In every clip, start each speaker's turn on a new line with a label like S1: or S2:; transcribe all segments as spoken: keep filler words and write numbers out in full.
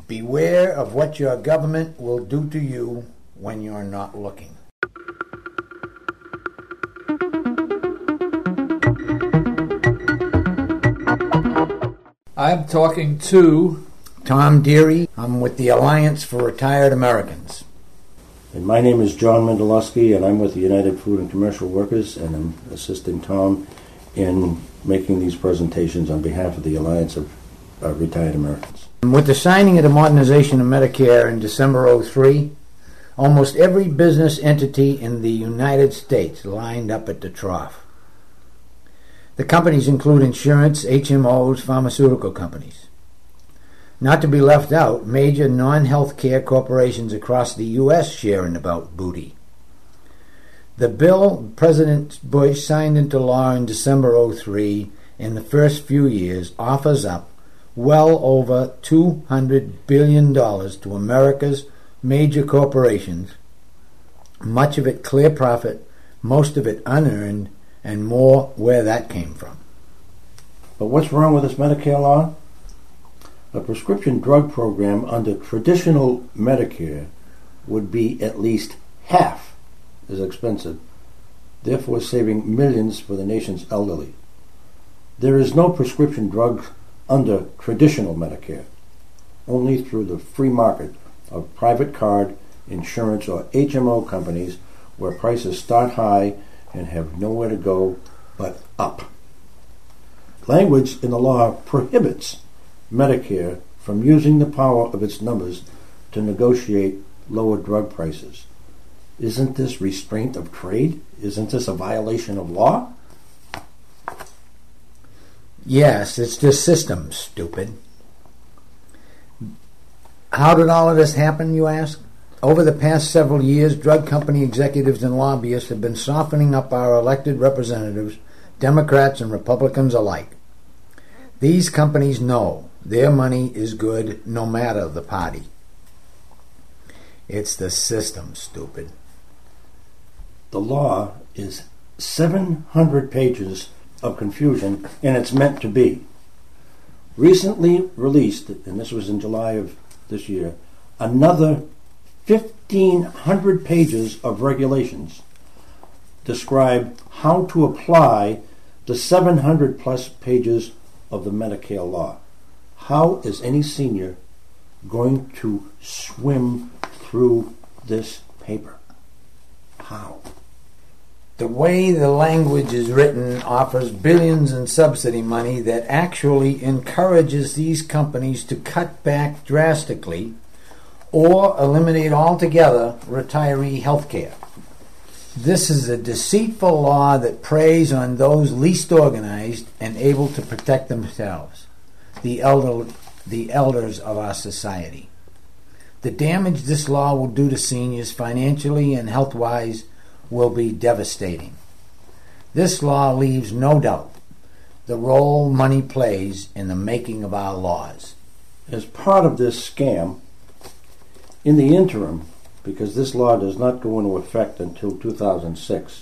S1: Beware of what your government will do to you when you're not looking.
S2: I'm talking to
S1: Tom Deary. I'm with the Alliance for Retired Americans.
S3: And my name is John Mendelowski, and I'm with the United Food and Commercial Workers, and I'm assisting Tom in making these presentations on behalf of the Alliance of uh, Retired Americans.
S1: With the signing of the modernization of Medicare in December oh three, almost every business entity in the United States lined up at the trough. The companies include insurance, H M Os, pharmaceutical companies. Not to be left out, major non-healthcare corporations across the U S share in the booty. The bill President Bush signed into law in December oh three in the first few years offers up well over two hundred billion dollars to America's major corporations, much of it clear profit, most of it unearned, and more where that came from.
S3: But what's wrong with this Medicare law? A prescription drug program under traditional Medicare would be at least half as expensive, therefore saving millions for the nation's elderly. There is no prescription drug under traditional Medicare, only through the free market of private card, insurance, or H M O companies where prices start high and have nowhere to go but up. Language in the law prohibits Medicare from using the power of its numbers to negotiate lower drug prices. Isn't this restraint of trade? Isn't this a violation of law?
S1: Yes, it's the system, stupid. How did all of this happen, you ask? Over the past several years, drug company executives and lobbyists have been softening up our elected representatives, Democrats and Republicans alike. These companies know their money is good no matter the party. It's the system, stupid.
S3: The law is seven hundred pages of confusion, and it's meant to be. Recently released, and this was in July of this year, another fifteen hundred pages of regulations describe how to apply the seven hundred plus pages of the Medicare law. How is any senior going to swim through this paper? How?
S1: The way the language is written offers billions in subsidy money that actually encourages these companies to cut back drastically or eliminate altogether retiree health care. This is a deceitful law that preys on those least organized and able to protect themselves, the elder, the elders of our society. The damage this law will do to seniors financially and health-wise will be devastating. This law leaves no doubt the role money plays in the making of our laws.
S3: As part of this scam, in the interim, because this law does not go into effect until two thousand six,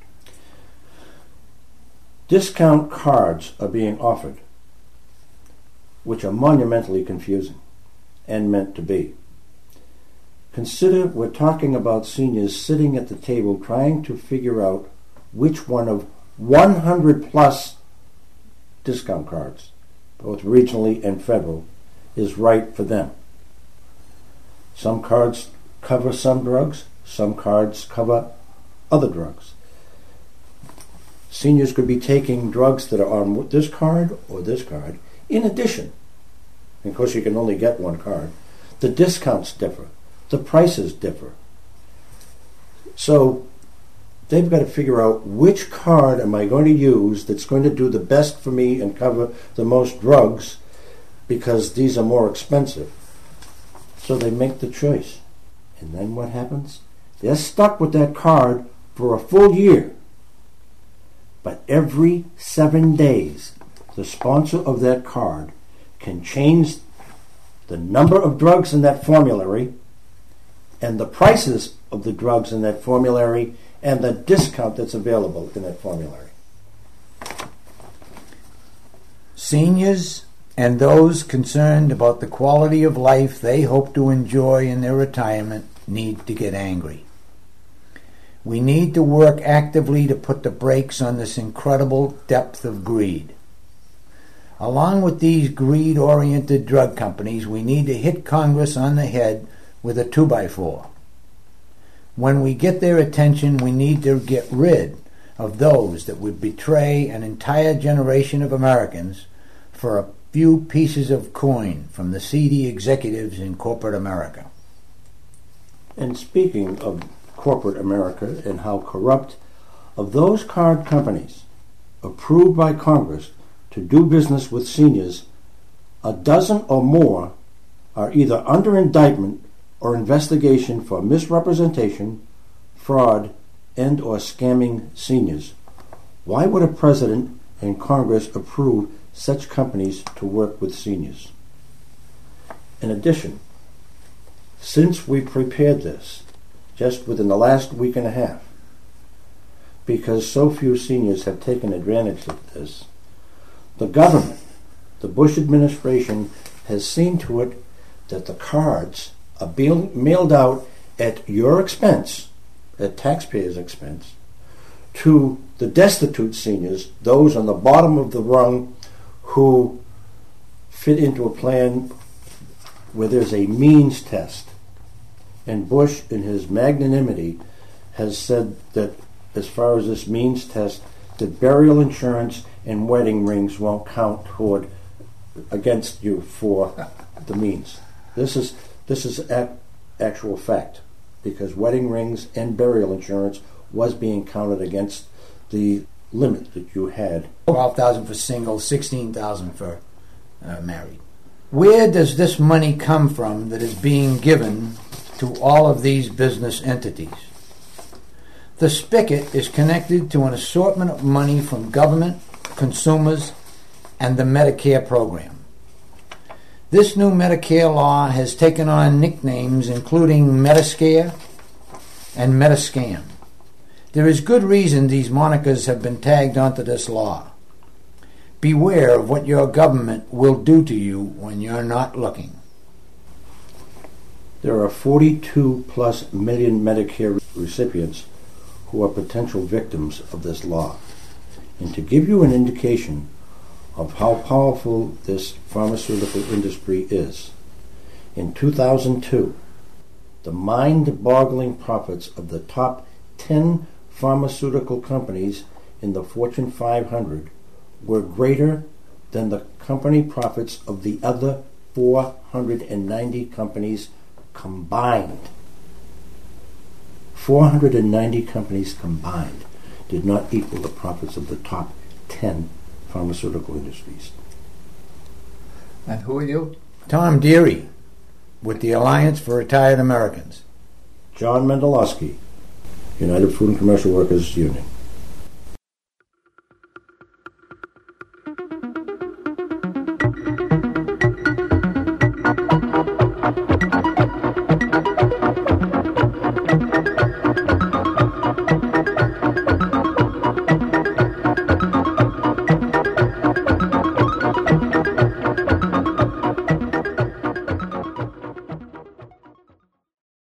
S3: discount cards are being offered, which are monumentally confusing and meant to be. Consider we're talking about seniors sitting at the table trying to figure out which one of one hundred plus discount cards, both regionally and federal, is right for them. Some cards cover some drugs, some cards cover other drugs. Seniors could be taking drugs that are on this card or this card in addition. And of course, you can only get one card. The discounts differ. The prices differ. So they've got to figure out which card am I going to use that's going to do the best for me and cover the most drugs, because these are more expensive. So they make the choice. And then what happens? They're stuck with that card for a full year. But every seven days, the sponsor of that card can change the number of drugs in that formulary and the prices of the drugs in that formulary and the discount that's available in that formulary.
S1: Seniors and those concerned about the quality of life they hope to enjoy in their retirement need to get angry. We need to work actively to put the brakes on this incredible depth of greed. Along with these greed-oriented drug companies, we need to hit Congress on the head with a two by four. When we get their attention, we need to get rid of those that would betray an entire generation of Americans for a few pieces of coin from the seedy executives in corporate America.
S3: And speaking of corporate America and how corrupt, of those card companies approved by Congress to do business with seniors, a dozen or more are either under indictment or investigation for misrepresentation, fraud, and or scamming seniors. Why would a president and Congress approve such companies to work with seniors? In addition, since we prepared this, just within the last week and a half, because so few seniors have taken advantage of this, the government, the Bush administration, has seen to it that the cards are being mailed out at your expense, at taxpayers' expense, to the destitute seniors, those on the bottom of the rung who fit into a plan where there's a means test. And Bush, in his magnanimity, has said that as far as this means test, that burial insurance and wedding rings won't count toward against you for the means. This is this is a, actual fact, because wedding rings and burial insurance was being counted against the limit that you had.
S1: twelve thousand for single, sixteen thousand for uh, married. Where does this money come from that is being given to all of these business entities? The spigot is connected to an assortment of money from government, consumers, and the Medicare program. This new Medicare law has taken on nicknames including Metascare and Metascam. There is good reason these monikers have been tagged onto this law. Beware of what your government will do to you when you're not looking.
S3: There are forty-two plus million Medicare recipients who are potential victims of this law. And to give you an indication of how powerful this pharmaceutical industry is, in two thousand two, the mind-boggling profits of the top ten pharmaceutical companies in the Fortune five hundred were greater than the company profits of the other four hundred ninety companies combined. four hundred ninety companies combined did not equal the profits of the top ten pharmaceutical industries.
S2: And who are you?
S1: Tom Deary, with the Alliance for Retired Americans.
S3: John Mendelowski, United Food and Commercial Workers Union.